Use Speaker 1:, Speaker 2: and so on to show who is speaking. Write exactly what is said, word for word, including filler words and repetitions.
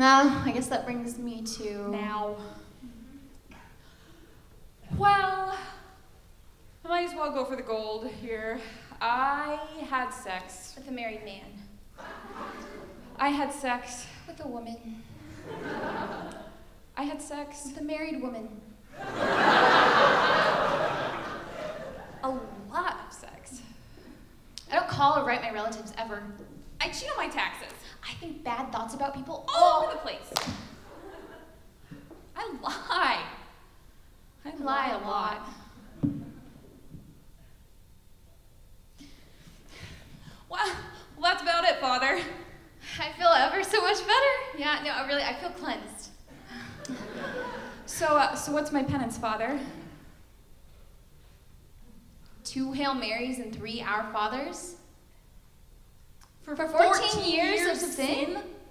Speaker 1: Well, I guess that brings me to...
Speaker 2: Now. Well, I might as well go for the gold here. I had sex.
Speaker 3: With a married man.
Speaker 2: I had sex.
Speaker 3: With a woman.
Speaker 2: I had sex.
Speaker 3: With a married woman.
Speaker 2: A lot of sex.
Speaker 1: I don't call or write my relatives ever.
Speaker 2: I cheat on my taxes.
Speaker 3: I think bad thoughts about people
Speaker 2: All over the place. I lie. I
Speaker 1: I lie a lot.
Speaker 2: Well, well, that's about it, Father.
Speaker 1: I feel ever so much better.
Speaker 3: Yeah, no, I really, I feel cleansed.
Speaker 2: So, uh, so what's my penance, Father?
Speaker 3: Two Hail Marys and three Our Fathers?
Speaker 2: For,
Speaker 3: For fourteen years of sin?